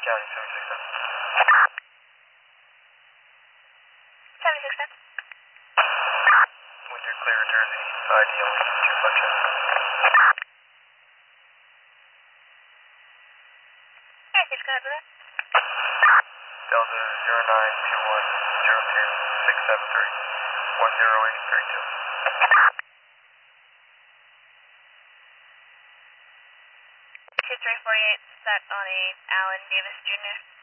County 767. 767. With your clear Jersey, ID only 257. Alright, please go ahead with that. Delta 092102 673 10832. 2348 set on a Allen Davis Jr.